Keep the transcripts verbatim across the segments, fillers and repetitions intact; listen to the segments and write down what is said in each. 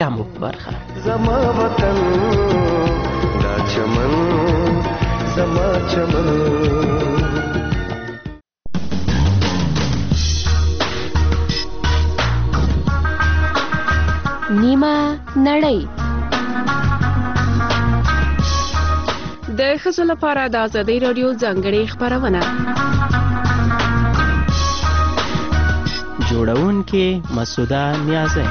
هم په برخه. زما وطن دا چمن زما چمن. نیمه نړۍ د ښځو لپاره د ازادۍ راډیو ځانګړې خپرونه. جوړونکې مسعوده نیازی.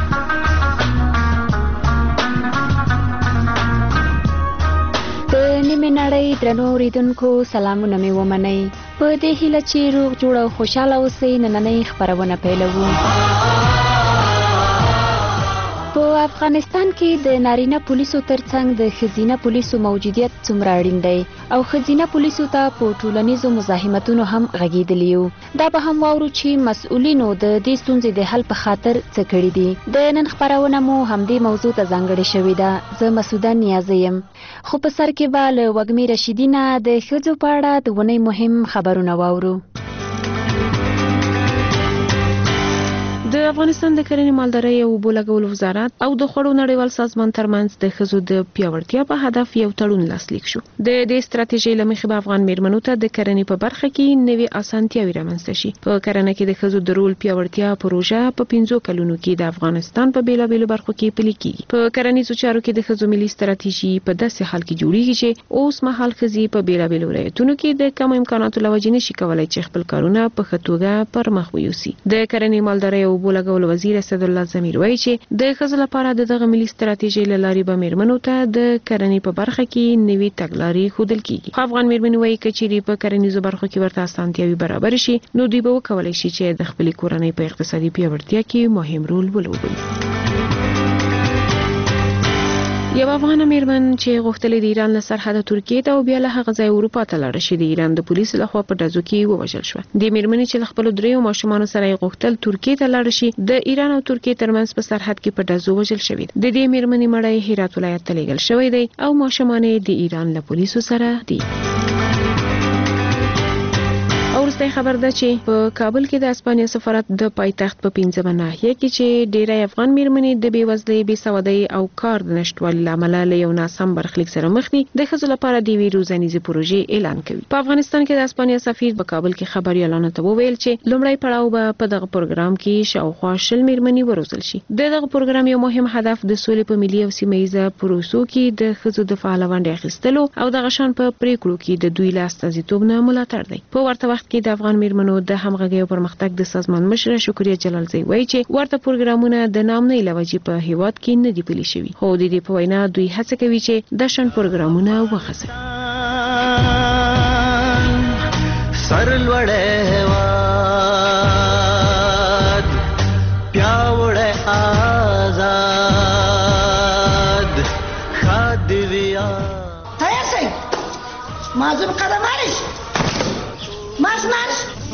د نیمه نړۍ درنو اوریدونکو سلامونه مې ومنئ. په دې هیله چې روغ جوړ او خوشاله اوسئ نننۍ خپرونه پیلوو. په افغانستان کې د نارینه پولیسو ترڅنګ د ښځینه پولیسو موجودیت څومره اړین دی او ښځینه پولیسو ته په ټولنیزو مزاحمتونو هم غږیدلی یو. دا به هم واورو چې مسؤلینو د دې ستونزې د حل په خاطر څه کړي دي. د نن خپرونه مو همدې موضوع ته ځانګړې شوې ده. زه مسعوده نیازی یم. خو په سر کې به له وږمې رشیدي نه د ښځو په اړه د اونۍ مهم خبرونه واورو. د افغانستان د کرنې مالدارۍ او اوبو لګولو وزارت او د خوړو نړیوال سازمان ترمنځ د ښځو د پیاوړتیا په هدف یو تړون لاسلیک شو. د دې ستراتیژۍ له مخې به افغان میرمنو ته د کرنې په برخه کې نوې اسانتیاوې رامنځته شي. په کرنه کې د ښځو د رول پیاوړتیا پروژه په پنځو کلونو کې د افغانستان په بیلابیلو برخو کې پلي کیږي. په کرنیزو چارو کې د ښځو ملي ستراتیژي په داسې حال کې جوړیږي چې اوس مهال ښځې په بیلابیلو ولایتونو کې د کم امکاناتو له وجې نشي کولای چې خپل کارونه په ښه توګه پر مخ ویوسي. د کرنې مالدارۍ او اوبو لګولو وزیر اسدالله زمیر وایي چې د ښځو لپاره د دغه ملي ستراتیژۍ له لارې به میرمنو ته د کرنې په برخه کې نوې تګلارې ښودل کیږي. خو افغان میرمنې وایي که چیرې په کرنیزو برخو کې ورته اسانتیاوې برابر شي نو دوی به وکولای شي چې د خپلې کورنۍ په اقتصادي پیاوړتیا کې مهم رول ولوبوي. یو افغان میرمن چې غوښتلې د ایران له سرحده ترکیې ته او بیا له هغه ځای اروپا ته لاړه شي د ایران د پولیسو لخوا په ډزو کې ووژل شوه. د میرمنې چې له خپلو دریو ماشومانو سره یې غوښتل ترکیې ته لاړه شي د ایران او ترکیې ترمنځ په سرحد کې په ډزو وژل شوی. د دې میرمنې مړی هرات ولایت ته لیږل شوی دی او ماشومان یې د ایران له پولیسو سره دي. ورسته خبر ده چې په کابل کې د اسپانیا سفارت د پایتخت په پنځمه ناحیه کې چې ډیری افغان میرمنې د بیوزلۍ، بېسوادۍ او کار د نشټوالي له امله له یو ناسم برخلیک سره مخ دي د ښځو لپاره د یوې روزنیزې پروژې اعلان کوي. په افغانستان کې د اسپانیا سفیر په کابل کې خبریالانو ته وویل چې لومړی پړاو به په دغه پروګرام کې شاوخوا شل میرمنې وروزل شي. د دغه پروګرام یو مهم هدف د سولې په ملي او سیمه ییزه پروسو کې د ښځو د فعال ونډې اخیستلو او دغه شان په پریکړو کې د دوی له استازیتوب نه ملاتړ دی. په ورته وخت کې د افغان میرمنو د همغږۍ او پرمختګ د سازمان مشره شکریه جلالزی وایي چې ورته پروګرامونه د نامنۍ له وجې په هیواد کې نه دي پلي شوي. خو د دې په وینا دوی هڅه کوي چې د شان پروګرامونه وغځوي. سر لوړې هیواد پیاوړی آزاد خادویا تیار شئ معذور قدم مارش مارش مارش.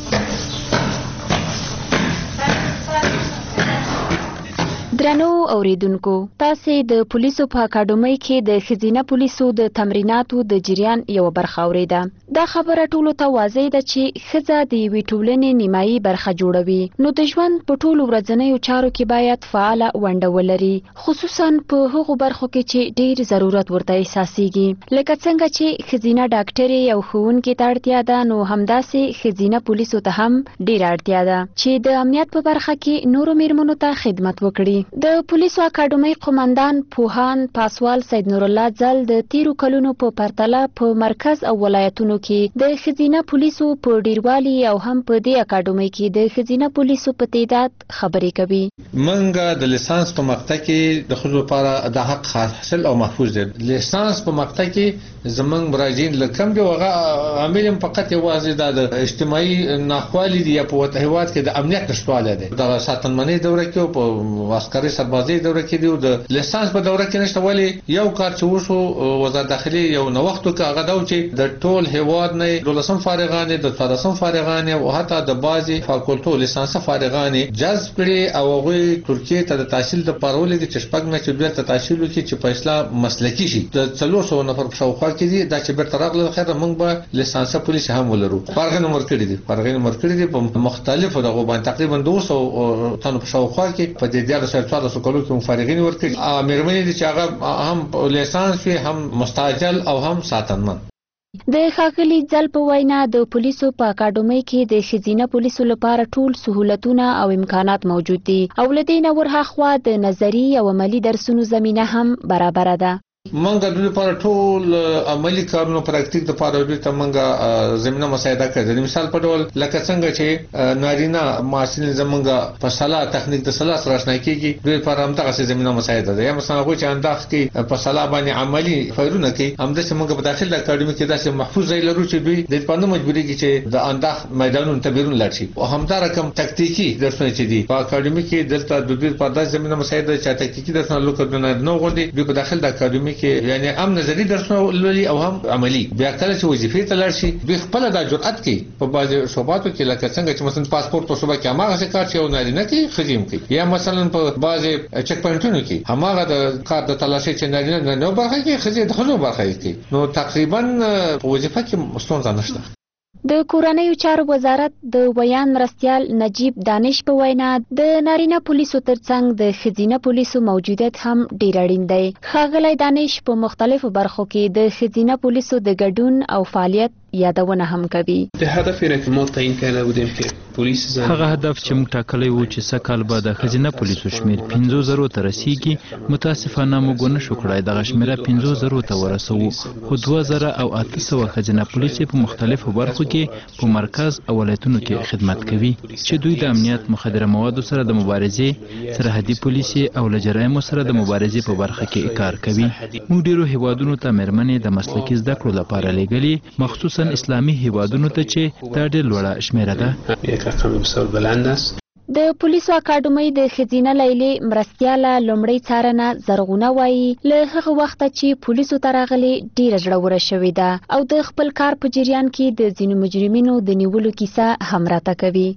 درنو اوریدونکو، تاسو د پولیسو په اکاډمۍ کې د ښځینه پولیسو د تمریناتو د جریان یو برخه اوریده. دا خبره ټولو ته واضح ده چې ښځه د یوې ټولنې نیمایي برخه جوړوي، نو د ژوند په ټولو ورځنیو چارو کې باید فعاله ونډه ولري، خصوصا په هغو برخو کې چې ډیر ضرورت ورته احساسېږي. لکه څنګه چې ښځینه ډاکټرې او ښوونکې ته اړتیا ده، نو همداسې ښځینه پولیسو ته هم ډیره اړتیا ده چې د امنیت په برخه کې نورو میرمنو ته خدمت وکړي. د پولیسو اکاډمۍ قومندان پوهان پاسوال سید نور الله ځل د تیرو کلونو په پرتله په مرکز او ولایتونو کې د ښځینه پولیسو په ډیروالي او هم په دې اکاډمۍ کې د ښځینه پولیسو په تعداد خبرې کوي. منګه د لیسانس په مقطع کې د ښځو لپاره د حق حاصل او محفوظ دی. لیسانس په مقطع کې زمونږ مراجعین لکم دی هغه عامل فقط یوازې د اجتماعي ناخوالي دی په وته هیواد کې د امنیت نشټواله دی. د ساتنمنۍ دوره کې او په عسکري سربازي دوره کې دی او د لیسانس په دوره کې نشته. ولی یو کار چې وشو وزارت داخلي یو نوښت وکړ هغه دا چې د ټول هیواد نه دولسم فارغان د څلورم فارغان او حتی د بازي فاکولټو لیسانس فارغان جذب کړي او هغه ترکیه ته د تحصیل د پارول دي چې شپږ نه چې بیا ته تحصیل وکړي چې په اسلام مسلکی شي. د څلور سوه نفر په شاوخوا کې دي دا چې بیرته راغله خیر موږ به لیسانس پولیس هم ولرو. فارغان عمر کړي دي فارغان عمر کړي دي په مختلفو دغه باندې تقریبا دوه سوه تنو په شاوخوا کې په دې ډیر سره څوارلس کلو کې مفارغین ورکړي مېرمنې دي چې هغه هم لیسانس وي هم مستعجل او هم ساتنمن. د ښاغلي ځل په وینا د پولیسو په اکاډمۍ کې د ښځینه پولیسو لپاره ټول سهولتونه او امکانات موجود دي او له دې نه ورهاخوا د نظري او عملي درسونو زمینه هم برابره ده. منګه د دوی لپاره ټول عملی کارونو پراکټیک د لپاره دوی ته منګه زمينه مساعده کړې. مثال په ډول لکه څنګه چې نارینه ماشین زمونږه په صلاح تخنیک د صلاح سره آشنا کیږي دوی لپاره هم دغه زمينه مساعده ده. یا مثلا غوښ انداخ کې په صلاح باندې عملی فایرونه کوي هم د څنګه په داخل د اکاډمي کې داسې محفوظ ځای لرو چې دوی د پاندو مجبوري کې چې د انداخ میدانونو ته بیرون لاړ شي او هم دا رقم تکتیکی درسونه چې دي په اکاډمي کې دلته د دوی په داسې زمينه مساعده چې تکتیکی درسونه لوکونه نو غوندي دوی په داخل د اکاډمي کې یعنی هم نظری درسونه لولي او هم عملی. بیا کله چې وظیفې ته لاړ شي دوی خپل د جرأت کوي په بعضي شوباتو کې لکه څنګه چې مثلا پاسپورت په صوبه کې هغه څه کار چې یو نارینه کې خدیم کوي یا مثلا په بعضي چک پوینټونو کې هغه د کار د تلاشي چې نارینه نه برخه کې خځې د خلکو برخه کوي. نو تقریبا په وظیفه کې مستونزه نشته. د کورنیو چارو وزارت د بیان مرستیال نجیب دانش په وینا د نارینه پولیسو ترڅنګ د ښځینه پولیسو موجودیت هم ډیر اړین دی. ښاغلی دانش په مختلفو برخو کې د ښځینه پولیسو د ګډون او فعالیت یادونه هم کوي. د هدفی که ما تعیین کرده بودیم که پلیس زن هغه هدف چې موږ ټاکلی و چې سکهال به د ښځینه پولیسو شمیر پنځو زرو ته رسیږي متاسفانه موږ ونه شو کړای دغه شمیره پنځو زرو ته ورسوو خو دوه زره او اته سوه ښځینه پولیس په مختلفو برخو کې په مرکز او ولایتونو کې خدمت کوي چې دوی د امنیت مخدره موادو سره د مبارزې سرحدي پولیسي او له جرایمو سره د مبارزې په برخه کې کار کوي. موږ ډیرو هیوادونو ته مېرمنې د مسلکي زده کړو لپاره لېږلي مخصوصا اسلامي هیوادونو ته چې دا ډېر لوړه شمیره ده. یک رقم بسیار بلند است. د پولیسو اکاډمۍ د ښځینه لیلې مرستیاله لومړی څارنه زرغونه وایي له هغه وخته چې پولیسو ته راغلې ډیره زړوره شوې ده او د خپل کار په جریان کې د ځینو مجرمینو د نیولو کیسه هم راته کوي.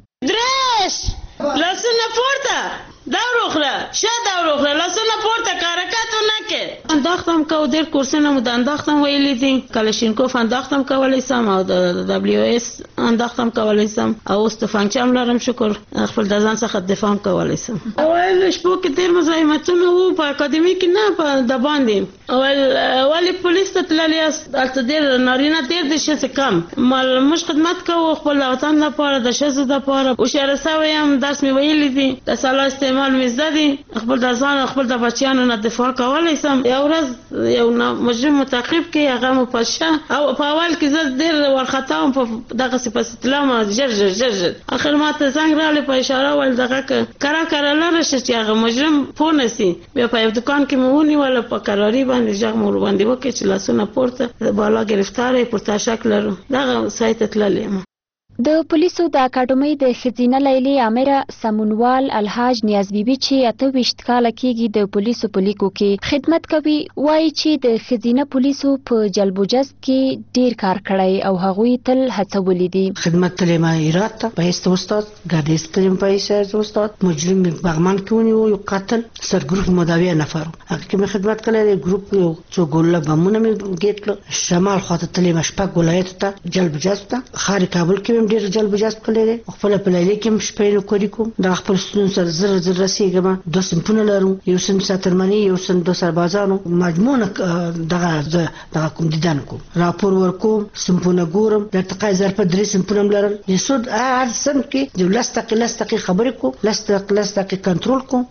درش لاسونه پورته دور اخرى شا دور اخرى لاسونه پورته کارکاتو نکه انداختم کو دیر کورسونه مو د انداختم ویلی دي کلاشینکوف انداختم کولای سم او د دبلیو اس انداختم کولای سم او است فنکشن لرم شکر خپل د ځان څخه دفاع کولای سم. اول شپو کې ډیر مزاحمتونه وو په اکاډمي کې نه په د باندې اول ولی پولیس ته تللی است البته ډیر نارینه ډیر د شته کم مال مش خدمت کوو خپل وطن لپاره د شته لپاره او شهرساوي هم درس می ویلی دي د سالا استعمال مزدي خپل د ځان خپل د بچیانو نه دفاع کولای سم. یو ورځ یو مجرم متعقب کې هغه مو پښه او په اول کې زه ډیر ورخطا هم په دغه صفات ما جر جر جر جر اخر ما ته څنګه رااله په اشاره ول دغه کرا کرا لاره چې هغه مجرم پونسي بیا په یو دکان کې مونی ولا په قراری باندې ځغ مور باندې وکړي چې لاسونه پورته بالا گرفتارې پورته شکل لرو دغه سایت تللې. د پولیسو د اکاډمۍ د ښځینه لیلې امره سمونوال الحاج نیاز بیبي چې اته ویشت کاله کېږي د پولیسو په لیکو کې خدمت کوي وایي چې د ښځینه پولیسو په جلب و جذب کې ډیر کار کړی او هغوی تل هڅولي دي. خدمت تلیم ایرات ته په ایست استاد ګاډیست تلیم په ایست استاد مجرم بغمان کې ونیو یو قاتل سر ګروپ مداوی نفر هغه کې خدمت کړی ګروپ یو څو ګوله بمونه مې ګټل شمال خواته تلیم شپږ ولایت ته جلب و جذب ته خارج کابل کې ډیر جلب جذب کړي خپل په لایلې کې شپې کوي کوم د خپل ستون سره زر زر رسیدم د سمپونه لرو یو سم ساترمنی یو سم د سربازانو مجموعه دغه دغه کوم دیدن کوم راپور ورکوم سمپونه ګورم د تقای ظرف درې سمپونه لرل یسود هر سم کې د لستقې لستقې خبرې کوم لستقې لستقې کنټرول کوم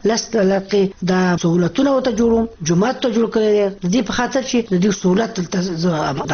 لستقې د سہولتونو ته جوړوم جمعات ته جوړ کړی د دې په خاطر چې د دې سہولت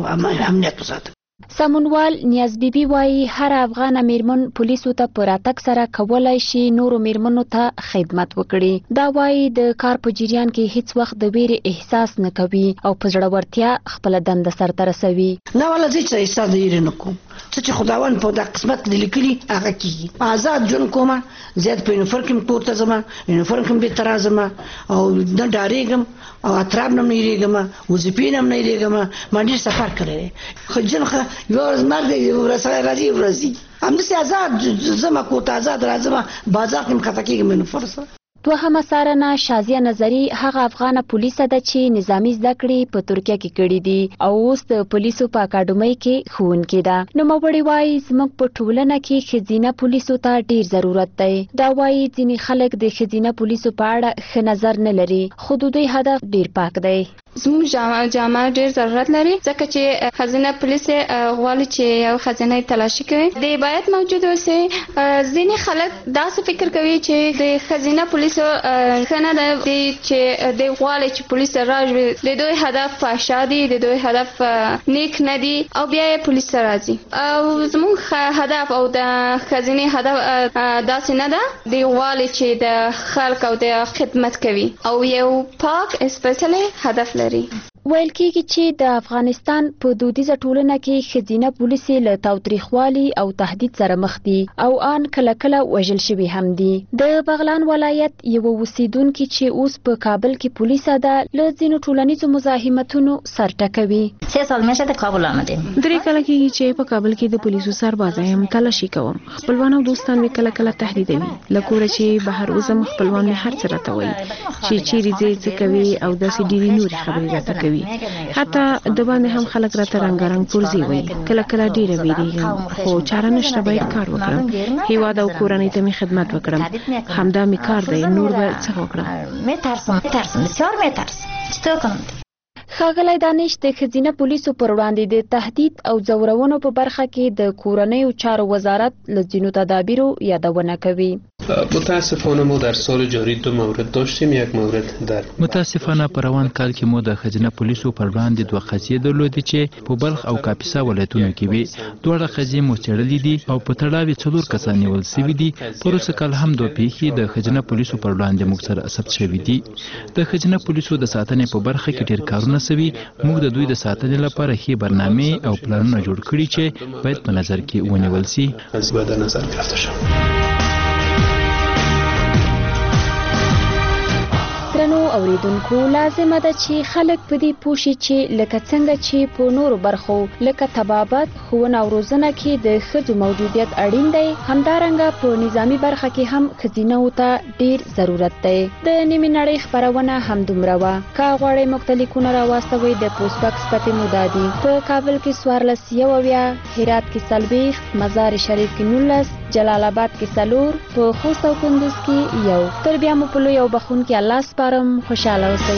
د امنیت وساتم. سمونوال نیاز بیبي وایي هر افغان میرمن پولیسو ته په راتګ سره کولای شي نورو میرمنو ته خدمت وکړي. دا وایي د کار په جریان کې هیڅ وخت د ویرې احساس نه کوي او په زړورتیا خپل دنده سرته رسوي. نه ولا زه چې احساس لري نه کوم څه چې خداوند په د قسمت لیکلي هغه کیږي. آزاد جون کوم زیات په یونیفورم کې پورته زما یونیفورم کې به ترازم او نه ډاریږم او اطراب نه یریږم وظیفې نه نه یریږم ما ډیر سفر کړی خو جن یو ورځ مرګ یو ورځ راځي ورځي هم دې آزاد زما کوته آزاد راځم بازار کې مخته کېږم نو فرصه دوهمه څارنه شازیه نظری هغه افغانه پولیسه ده چې نظامی زده کړې په ترکیه کې کړي دي او اوس د پولیسو په اکاډمۍ کې ښوونکې ده. نوموړې وایي زموږ په ټولنه کې ښځینه پولیسو ته ډیر ضرورت دی. دا وایي ځینې خلک د ښځینه پولیسو په اړه ښه نظر نه لري خو د دوی هدف ډیر پاک دی. زموږ جامعه جامعه ډیر ضرورت لري ځکه چې خزینه پولیس غواړي چې یو خزینه تلاشي کوي د باید موجود اوسي. ځینې خلک داسې فکر کوي چې د خزینه پولیس خنه د چې د غواړي چې پولیس راځي د دوی هدف فحشا دي د دوی هدف نیک نه دي او بیا پولیس راځي او زموږ هدف او د خزینه هدف داسې نه ده د غواړي چې د خلک او د خدمت کوي او یو پاک اسپیشلی هدف لري. ویل کېږي چې د افغانستان په دودیزه ټولنه کې ښځینه پولیسې له تاوتریخوالي او تهدید سره مخ دي او آن کله کله وژل شوي هم دي. د بغلان ولایت یو اوسیدونکي چې اوس په کابل کې پولیسه ده له ځینو ټولنیزو مزاحمتونو سر ټکوي. سه سال میشه د کابل آمدیم. درې کله کېږي چې په کابل کې د پولیسو سربازه هم تلاشي کوم. خپلوان او دوستان مې کله کله تهدیدوي له کوره چې بهر وزم خپلوان مې هر څه راته وایي چې چیرې ځې څه کوي او داسې ډېرې نورې خبرې راته کوي. حتی د باندې هم خلک راته رنګارنګ پرزي وایي. کله کله ډیره ویریږم خو چاره نشته باید کار وکړم. هیواد او کورنۍ ته مې خدمت وکړم. همدا مې کار دی نور به څه وکړم. میترسم میترسم بسیار میترسم چطور کنم. ښاغلی دانش د ښځینه پولیسو پر وړاندې د تهدید او ځورونو په برخه کې د کورنیو چارو وزارت له ځینو تدابیرو یادونه کوي. متاسفانه ما در سال جاری دو مورد داشتیم. یک مورد در متاسفانه په روان کال کې مو د ښځینه پولیسو پر وړاندې دوه قضیې درلودې چې په بلخ او کاپیسا ولایتونو کې وي. دواړه قضیې مو څېړلې دي او په تړاو یې څلور کسان نیول سوي دي. په وروسته کال هم دوه پیښې د ښځینه پولیسو پر وړاندې موږ سره ثبت شوي دي. د ښځینه پولیسو د ساتنې په برخه کې ډېر کارونه سوي. موږ د دوی د ساتنې لپاره ښې برنامې او پلانونه جوړ کړي چې باید په نظر کې ونیول سي. باید در نظر گرفته شود. درنو اوریدونکو لازمه ده چې خلک په دې پوه شي چې لکه څنګه چې په نورو برخو لکه طبابت ښوونه او روزنه کې د ښځو موجودیت اړین دی همدارنګه په نظامی برخه کې هم ښځینهو ته ډیر ضرورت دی. د نیمې نړۍ خپرونه همدومره وه. که غواړئ موږ ته لیکونه راواستوئ د پوسټ باکس پتې مو دا دي: په کابل کې څوارلس یو اویا، هرات کې څلوېښت، مزار شریف کې نولس، جلال آباد کې څلور، په خوست او کندوز کې یو. تر بیا مو په لوی او بخښونکي الله سپارم. خوشحاله اوسئ.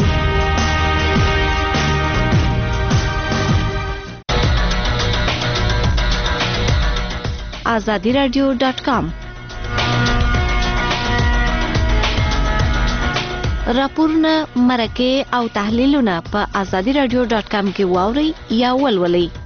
آزادی رادیو ډاټ کام راپورونه، مرکې او تحلیلونه په آزادی رادیو ډاټ کام کې واورئ یا ولولئ.